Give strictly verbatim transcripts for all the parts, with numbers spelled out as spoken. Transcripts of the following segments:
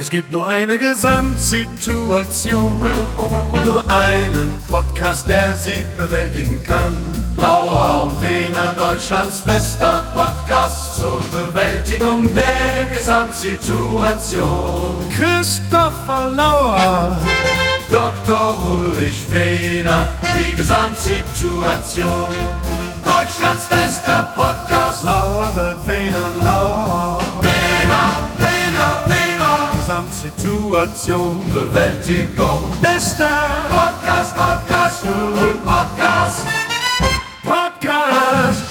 Es gibt nur eine Gesamtsituation, nur einen Podcast, der sie bewältigen kann. Lauer und Wehner, Deutschlands bester Podcast zur Bewältigung der Gesamtsituation. Christopher Lauer, Doktor Ulrich Wehner, die Gesamtsituation. Deutschlands bester Podcast, Lauer, Wehner, Lauer. Wehner, Wehner, Wehner. Gesamtsituation, Bewältigung. Bester Podcast, Podcast und Podcast. Podcast.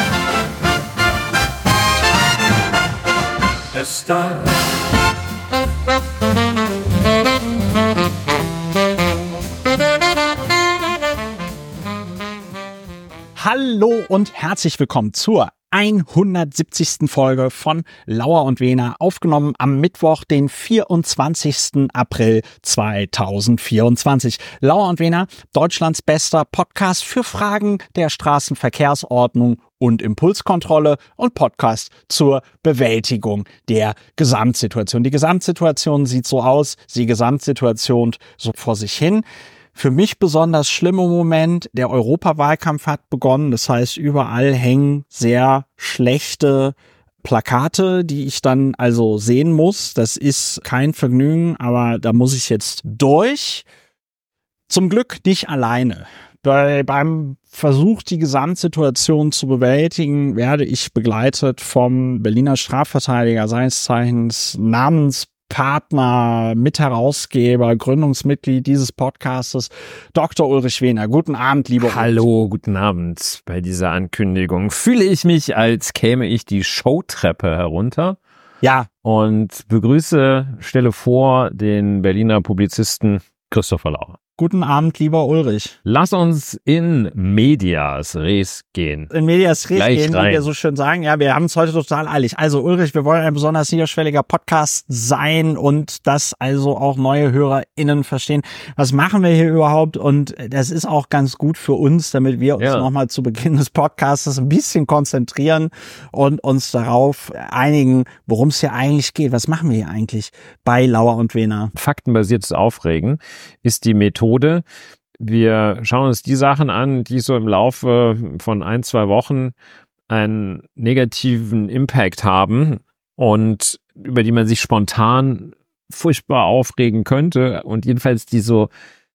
Bester. Hallo und herzlich willkommen zur hundertsiebzigsten Folge von Lauer und Wehner, aufgenommen am Mittwoch, den vierundzwanzigsten April zweitausendvierundzwanzig. Lauer und Wehner, Deutschlands bester Podcast für Fragen der Straßenverkehrsordnung und Impulskontrolle und Podcast zur Bewältigung der Gesamtsituation. Die Gesamtsituation sieht so aus, die Gesamtsituation so vor sich hin. Für mich besonders schlimmer Moment, der Europawahlkampf hat begonnen, das heißt, überall hängen sehr schlechte Plakate, die ich dann also sehen muss. Das ist kein Vergnügen, aber da muss ich jetzt durch. Zum Glück nicht alleine. Bei, beim Versuch, die Gesamtsituation zu bewältigen, werde ich begleitet vom Berliner Strafverteidiger, seines Zeichens Namens Partner, Mitherausgeber, Gründungsmitglied dieses Podcastes, Doktor Ulrich Wehner. Guten Abend, lieber Ulrich. Hallo, guten Abend. Bei dieser Ankündigung fühle ich mich, als käme ich die Showtreppe herunter. Ja. Und begrüße, stelle vor, den Berliner Publizisten Christopher Lauer. Guten Abend, lieber Ulrich. Lass uns in medias res gehen. In medias res Gleich gehen, rein. wie wir so schön sagen. Ja, wir haben es heute total eilig. Also Ulrich, wir wollen ein besonders niederschwelliger Podcast sein und das also auch neue HörerInnen verstehen. Was machen wir hier überhaupt? Und das ist auch ganz gut für uns, damit wir uns Ja. nochmal zu Beginn des Podcasts ein bisschen konzentrieren und uns darauf einigen, worum es hier eigentlich geht. Was machen wir hier eigentlich bei Lauer und Wehner? Faktenbasiertes Aufregen ist die Methode. Wir schauen uns die Sachen an, die so im Laufe von ein, zwei Wochen einen negativen Impact haben und über die man sich spontan furchtbar aufregen könnte und jedenfalls die so,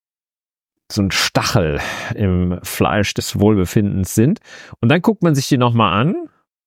so ein Stachel im Fleisch des Wohlbefindens sind. Und dann guckt man sich die nochmal an,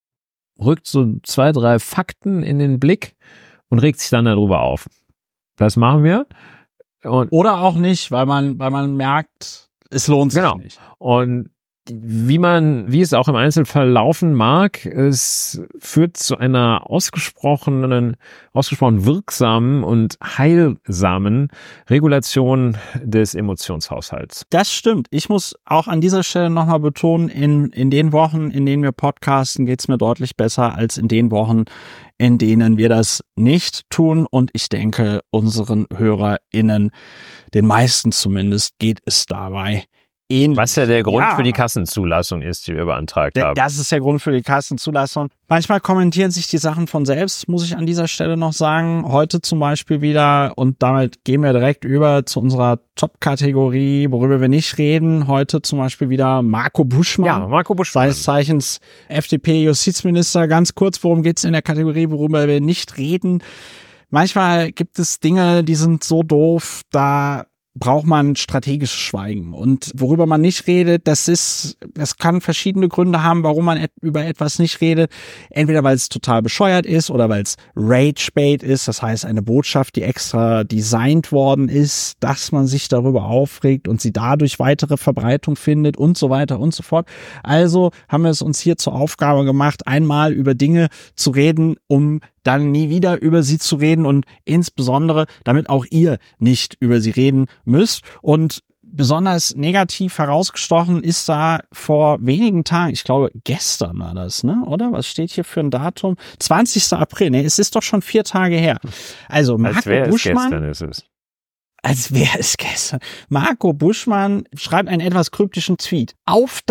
rückt so zwei, drei Fakten in den Blick und regt sich dann darüber auf. Das machen wir. Und Oder auch nicht, weil man, weil man merkt, es lohnt sich genau. nicht. Und wie man, wie es auch im Einzelfall laufen mag, es führt zu einer ausgesprochenen, ausgesprochen wirksamen und heilsamen Regulation des Emotionshaushalts. Das stimmt. Ich muss auch an dieser Stelle nochmal betonen, in, in den Wochen, in denen wir podcasten, geht's mir deutlich besser als in den Wochen, in denen wir das nicht tun. Und ich denke, unseren HörerInnen, den meisten zumindest, geht es dabei ähnlich. Was ja der Grund Ja. für die Kassenzulassung ist, die wir beantragt D- haben. Das ist der Grund für die Kassenzulassung. Manchmal kommentieren sich die Sachen von selbst, muss ich an dieser Stelle noch sagen. Heute zum Beispiel wieder, und damit gehen wir direkt über zu unserer Top-Kategorie, worüber wir nicht reden. Heute zum Beispiel wieder Marco Buschmann. Ja, Marco Buschmann. Seines Zeichens F D P-Justizminister. Ganz kurz, worum geht's in der Kategorie, worüber wir nicht reden? Manchmal gibt es Dinge, die sind so doof, da braucht man strategisches Schweigen. Und worüber man nicht redet, das ist, das kann verschiedene Gründe haben, warum man et- über etwas nicht redet. Entweder weil es total bescheuert ist oder weil es Rage-Bait ist, das heißt eine Botschaft, die extra designt worden ist, dass man sich darüber aufregt und sie dadurch weitere Verbreitung findet und so weiter und so fort. Also haben wir es uns hier zur Aufgabe gemacht, einmal über Dinge zu reden, um dann nie wieder über sie zu reden und insbesondere, damit auch ihr nicht über sie reden müsst. Und besonders negativ herausgestochen ist da vor wenigen Tagen, ich glaube gestern war das, ne? Oder? Was steht hier für ein Datum? zwanzigster April, ne? Es ist doch schon vier Tage her. Also Als Marco wäre es Buschmann, gestern, ist es. als wäre es gestern. Marco Buschmann schreibt einen etwas kryptischen Tweet. Auf das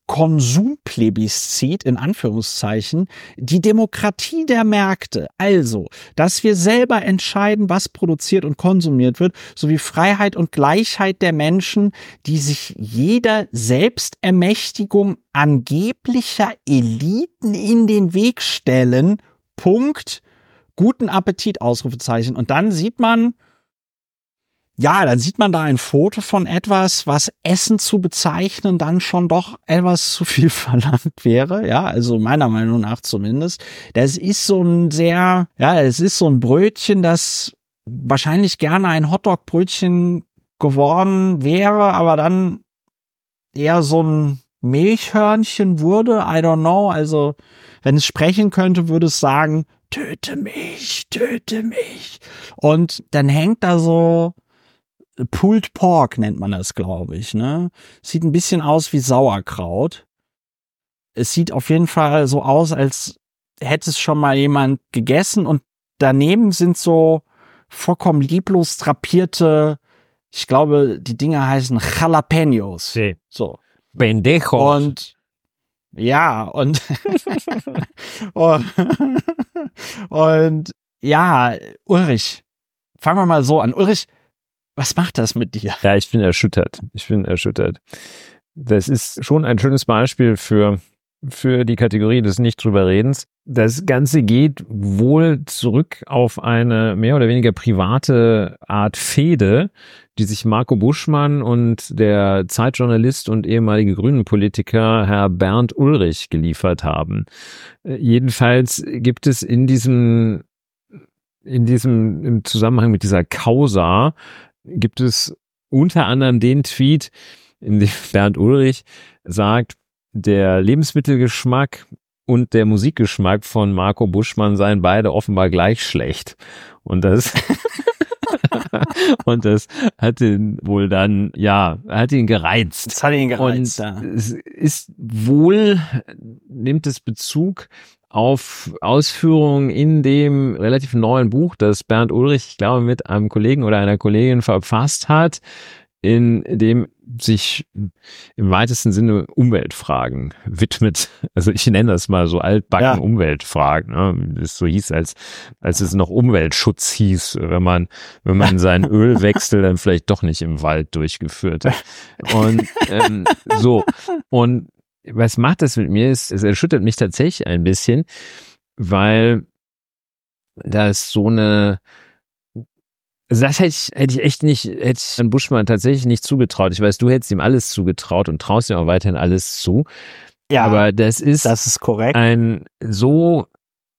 Konsumplebiscit in Anführungszeichen, die Demokratie der Märkte, also, dass wir selber entscheiden, was produziert und konsumiert wird, sowie Freiheit und Gleichheit der Menschen, die sich jeder Selbstermächtigung angeblicher Eliten in den Weg stellen. Punkt. Guten Appetit, Ausrufezeichen. Und dann sieht man, ja, dann sieht man da ein Foto von etwas, was Essen zu bezeichnen dann schon doch etwas zu viel verlangt wäre. Ja, also meiner Meinung nach zumindest. Das ist so ein sehr, ja, es ist so ein Brötchen, das wahrscheinlich gerne ein Hotdog-Brötchen geworden wäre, aber dann eher so ein Milchhörnchen wurde. I don't know. Also, wenn es sprechen könnte, würde es sagen, töte mich, töte mich. Und dann hängt da so Pulled Pork nennt man das, glaube ich, ne? Sieht ein bisschen aus wie Sauerkraut. Es sieht auf jeden Fall so aus, als hätte es schon mal jemand gegessen und daneben sind so vollkommen lieblos drapierte, ich glaube, die Dinger heißen Jalapenos. Sí. So. Pendejos. Und ja, und und, und ja, Ulrich, fangen wir mal so an. Ulrich, was macht das mit dir? Ja, ich bin erschüttert. Ich bin erschüttert. Das ist schon ein schönes Beispiel für, für die Kategorie des Nicht-Drüber-Redens. Das Ganze geht wohl zurück auf eine mehr oder weniger private Art Fehde, die sich Marco Buschmann und der Zeitjournalist und ehemalige Grünen-Politiker Herr Bernd Ulrich geliefert haben. Jedenfalls gibt es in diesem, in diesem, im Zusammenhang mit dieser Causa, gibt es unter anderem den Tweet, in dem Bernd Ulrich sagt, der Lebensmittelgeschmack und der Musikgeschmack von Marco Buschmann seien beide offenbar gleich schlecht. Und das und das hat ihn wohl dann, ja, hat ihn gereizt. Das hat ihn gereizt, und ja. Es ist wohl, nimmt es Bezug auf Ausführungen in dem relativ neuen Buch, das Bernd Ulrich, ich glaube, mit einem Kollegen oder einer Kollegin verfasst hat, in dem sich im weitesten Sinne Umweltfragen widmet. Also ich nenne das mal so altbacken ja. Umweltfragen, ne? Das so hieß, als als es noch Umweltschutz hieß, wenn man wenn man seinen Ölwechsel dann vielleicht doch nicht im Wald durchgeführt hat. Und ähm, so und was macht das mit mir? Es, es erschüttert mich tatsächlich ein bisschen, weil das so eine, also das hätte ich, hätte ich echt nicht, hätte ich Herrn Buschmann tatsächlich nicht zugetraut. Ich weiß, du hättest ihm alles zugetraut und traust ihm auch weiterhin alles zu. Ja, aber das ist, das ist korrekt. Ein so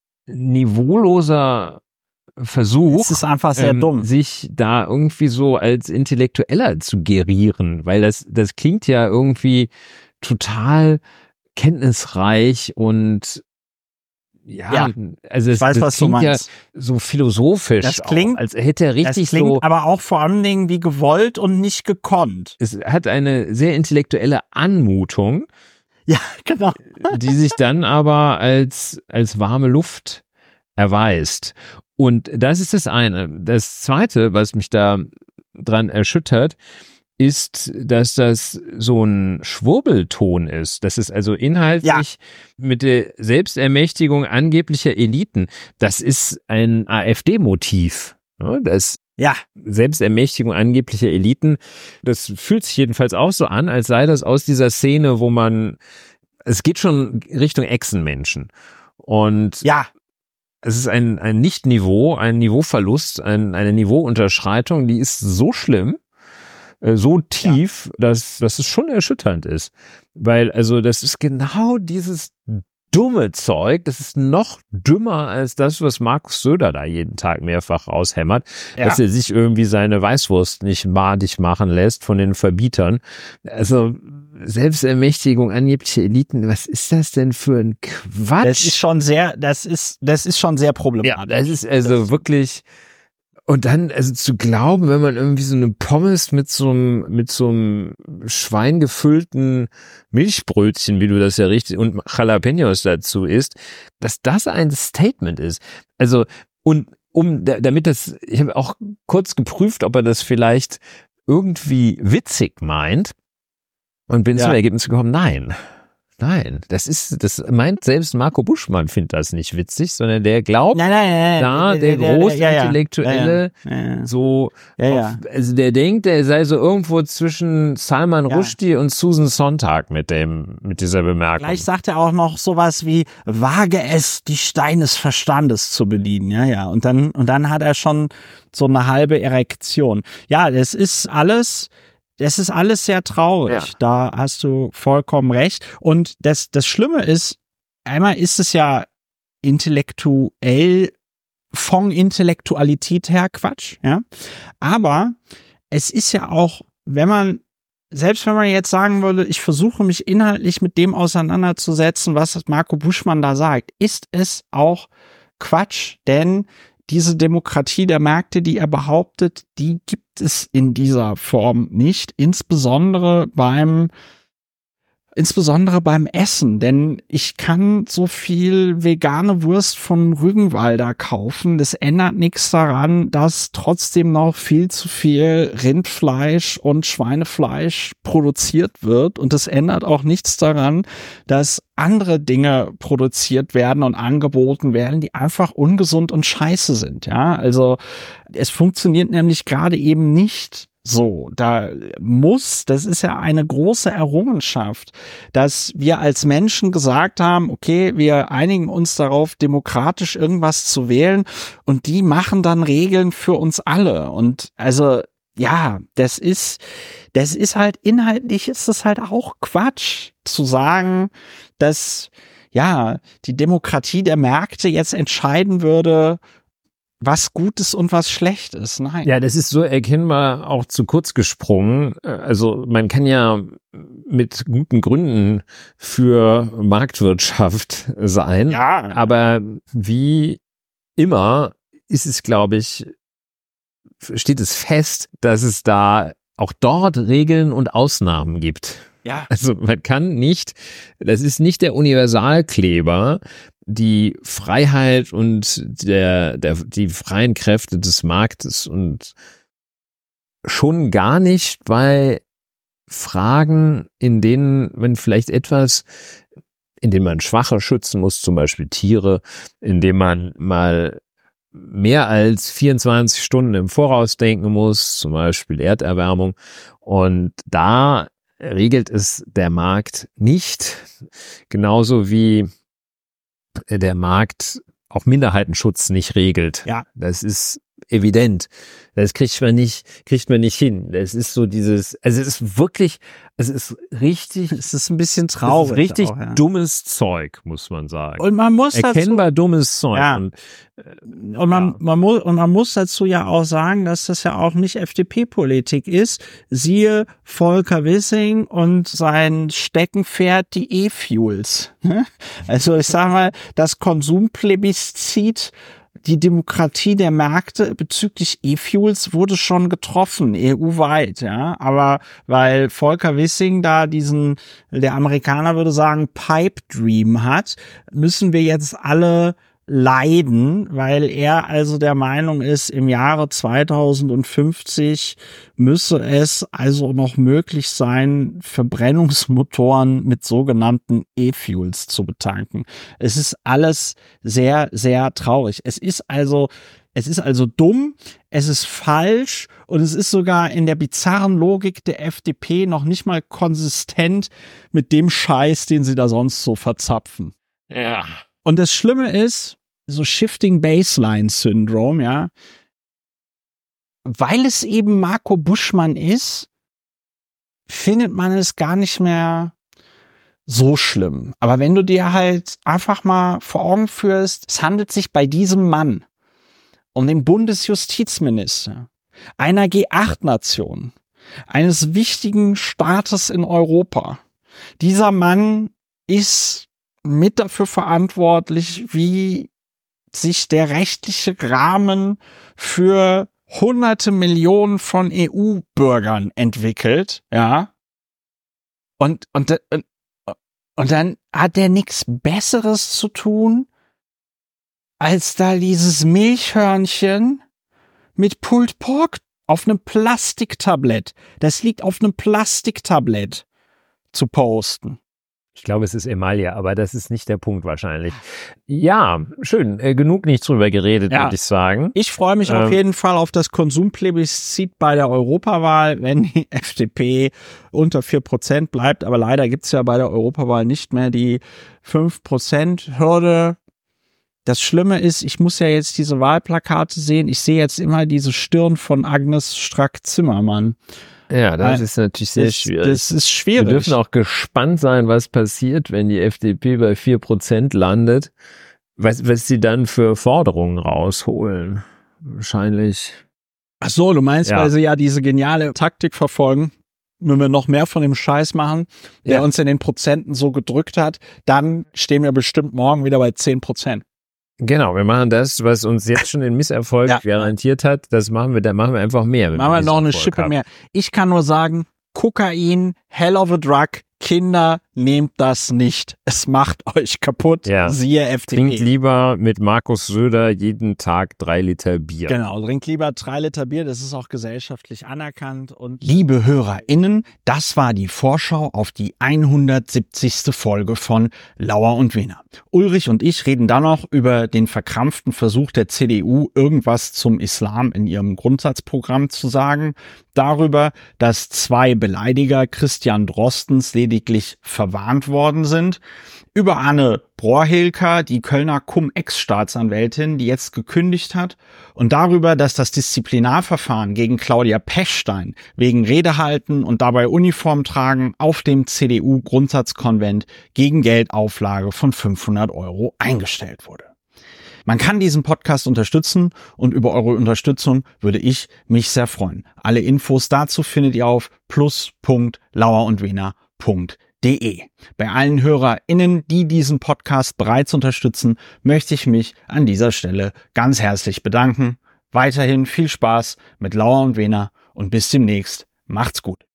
niveauloser Versuch, es ist einfach sehr ähm, dumm, sich da irgendwie so als Intellektueller zu gerieren, weil das, das klingt ja irgendwie total kenntnisreich und ja, ja also es, weiß, das was klingt du ja so philosophisch, das klingt, auch, als hätte er richtig das klingt so, aber auch vor allen Dingen wie gewollt und nicht gekonnt. Es hat eine sehr intellektuelle Anmutung, ja, genau, die sich dann aber als als warme Luft erweist. Und das ist das eine. Das zweite, was mich da dran erschüttert, ist, dass das so ein Schwurbelton ist. Das ist also inhaltlich ja. mit der Selbstermächtigung angeblicher Eliten. Das ist ein AfD-Motiv. Das ja. Selbstermächtigung angeblicher Eliten. Das fühlt sich jedenfalls auch so an, als sei das aus dieser Szene, wo man, es geht schon Richtung Echsenmenschen. Und ja. Es ist ein, ein Nicht-Niveau, ein Niveauverlust, ein, eine Niveauunterschreitung, die ist so schlimm, so tief, ja. dass, dass es schon erschütternd ist. Weil, also, das ist genau dieses dumme Zeug, das ist noch dümmer als das, was Markus Söder da jeden Tag mehrfach raushämmert, ja. dass er sich irgendwie seine Weißwurst nicht madig machen lässt von den Verbietern. Also, Selbstermächtigung angebliche Eliten, was ist das denn für ein Quatsch? Das ist schon sehr, das ist, das ist schon sehr problematisch. Ja, das ist also das wirklich, und dann, also zu glauben, wenn man irgendwie so eine Pommes mit so einem, mit so einem schweingefüllten Milchbrötchen, wie du das ja richtig, und Jalapenos dazu isst, dass das ein Statement ist. Also, und um, damit das, ich habe auch kurz geprüft, ob er das vielleicht irgendwie witzig meint, und bin ja. zum Ergebnis gekommen, nein. Nein, das ist, das meint selbst Marco Buschmann findet das nicht witzig, sondern der glaubt, Nein, nein, nein, da nein, der der- der- große ja, ja. Intellektuelle Ja, ja. Ja. so, Ja, ja. auf, also der denkt, er sei so irgendwo zwischen Salman Ja. Rushdie und Susan Sontag mit dem, mit dieser Bemerkung. Gleich sagt er auch noch sowas wie, wage es, die Steine des Verstandes zu bedienen. Ja, ja. Und dann, und dann hat er schon so eine halbe Erektion. Ja, das ist alles, das ist alles sehr traurig. Ja. Da hast du vollkommen recht. Und das, das Schlimme ist, einmal ist es ja intellektuell, von Intellektualität her Quatsch, ja. Aber es ist ja auch, wenn man, selbst wenn man jetzt sagen würde, ich versuche mich inhaltlich mit dem auseinanderzusetzen, was Marco Buschmann da sagt, ist es auch Quatsch, denn diese Demokratie der Märkte, die er behauptet, die gibt es in dieser Form nicht, insbesondere beim Insbesondere beim Essen, denn ich kann so viel vegane Wurst von Rügenwalder kaufen. Das ändert nichts daran, dass trotzdem noch viel zu viel Rindfleisch und Schweinefleisch produziert wird. Und das ändert auch nichts daran, dass andere Dinge produziert werden und angeboten werden, die einfach ungesund und scheiße sind. Ja, also es funktioniert nämlich gerade eben nicht so. Da muss, das ist ja eine große Errungenschaft, dass wir als Menschen gesagt haben, okay, wir einigen uns darauf, demokratisch irgendwas zu wählen und die machen dann Regeln für uns alle. Und also, ja, das ist, das ist halt inhaltlich ist das halt auch Quatsch zu sagen, dass, ja, die Demokratie der Märkte jetzt entscheiden würde, was gut ist und was schlecht ist. Nein. Ja, das ist so erkennbar auch zu kurz gesprungen. Also man kann ja mit guten Gründen für Marktwirtschaft sein. Ja. Aber wie immer ist es, glaube ich, steht es fest, dass es da auch dort Regeln und Ausnahmen gibt. Ja. Also man kann nicht, das ist nicht der Universalkleber, die Freiheit und der, der, die freien Kräfte des Marktes und schon gar nicht bei Fragen, in denen man vielleicht etwas, in denen man Schwache schützen muss, zum Beispiel Tiere, in denen man mal mehr als vierundzwanzig Stunden im Voraus denken muss, zum Beispiel Erderwärmung. Und da regelt es der Markt nicht, genauso wie der Markt auch Minderheitenschutz nicht regelt. Ja. Das ist evident. Das kriegt man nicht, kriegt man nicht hin. Das ist so dieses, also es ist wirklich, es ist richtig, Es ist ein bisschen traurig. es ist richtig auch, ja. dummes Zeug, muss man sagen. Und man muss dazu, Erkennbar dummes Zeug. Ja. Und, und man, ja. man muss, und man muss dazu ja auch sagen, dass das ja auch nicht F D P-Politik ist. Siehe Volker Wissing und sein Steckenpferd, die E-Fuels. Also ich sag mal, das Konsumplebiscit, die Demokratie der Märkte bezüglich E-Fuels wurde schon getroffen, E U-weit, ja. Aber weil Volker Wissing da diesen, der Amerikaner würde sagen, Pipe Dream hat, müssen wir jetzt alle leiden, weil er also der Meinung ist, im Jahre zweitausendfünfzig müsse es also noch möglich sein, Verbrennungsmotoren mit sogenannten E-Fuels zu betanken. Es ist alles sehr, sehr traurig. Es ist also, es ist also dumm, es ist falsch und es ist sogar in der bizarren Logik der F D P noch nicht mal konsistent mit dem Scheiß, den sie da sonst so verzapfen. ja. Und das Schlimme ist, so Shifting Baseline Syndrome, ja, weil es eben Marco Buschmann ist, findet man es gar nicht mehr so schlimm. Aber wenn du dir halt einfach mal vor Augen führst, es handelt sich bei diesem Mann um den Bundesjustizminister einer G acht Nation, eines wichtigen Staates in Europa. Dieser Mann ist mit dafür verantwortlich, wie sich der rechtliche Rahmen für hunderte Millionen von E U-Bürgern entwickelt, ja. Und, und, und, und dann hat er nichts Besseres zu tun, als da dieses Milchhörnchen mit Pulled Pork auf einem Plastiktablett, das liegt auf einem Plastiktablett, zu posten. Ich glaube, es ist Emaille, aber das ist nicht der Punkt wahrscheinlich. Ja, schön. Äh, genug nicht drüber geredet, Ja. würde ich sagen. Ich freue mich Ähm. auf jeden Fall auf das Konsumplebiscit bei der Europawahl, wenn die F D P unter vier Prozent bleibt. Aber leider gibt's ja bei der Europawahl nicht mehr die fünf Prozent Hürde. Das Schlimme ist, ich muss ja jetzt diese Wahlplakate sehen. Ich sehe jetzt immer diese Stirn von Agnes Strack-Zimmermann. Ja, das Weil ist natürlich sehr das, schwierig. Das ist schwierig. Wir dürfen auch gespannt sein, was passiert, wenn die F D P bei vier Prozent landet, was, was sie dann für Forderungen rausholen. Wahrscheinlich. Ach so, du meinst, Ja. weil sie ja diese geniale Taktik verfolgen, wenn wir noch mehr von dem Scheiß machen, der Ja. uns in den Prozenten so gedrückt hat, dann stehen wir bestimmt morgen wieder bei zehn Prozent. Genau, wir machen das, was uns jetzt schon den Misserfolg Ja. garantiert hat, das machen wir, da machen wir einfach mehr. wenn Machen wir noch eine Misserfolg Schippe haben. mehr. Ich kann nur sagen, Kokain, hell of a drug, Kinder, nehmt das nicht. Es macht euch kaputt, Ja. siehe F D Trinkt P. lieber mit Markus Söder jeden Tag drei Liter Bier. Genau, trinkt lieber drei Liter Bier, das ist auch gesellschaftlich anerkannt. Und liebe HörerInnen, das war die Vorschau auf die hundertsiebzigste Folge von Lauer und Wehner. Ulrich und ich reden dann noch über den verkrampften Versuch der C D U, irgendwas zum Islam in ihrem Grundsatzprogramm zu sagen, darüber, dass zwei Beleidiger Christian Drostens lediglich verwarnt worden sind, über Anne Brohilka, die Kölner Cum-Ex-Staatsanwältin, die jetzt gekündigt hat, und darüber, dass das Disziplinarverfahren gegen Claudia Pechstein wegen Redehalten und dabei Uniform tragen auf dem C D U-Grundsatzkonvent gegen Geldauflage von fünfhundert Euro eingestellt wurde. Man kann diesen Podcast unterstützen und über eure Unterstützung würde ich mich sehr freuen. Alle Infos dazu findet ihr auf plus punkt lauerundwehner punkt de. Bei allen HörerInnen, die diesen Podcast bereits unterstützen, möchte ich mich an dieser Stelle ganz herzlich bedanken. Weiterhin viel Spaß mit Lauer und Wehner und bis demnächst. Macht's gut.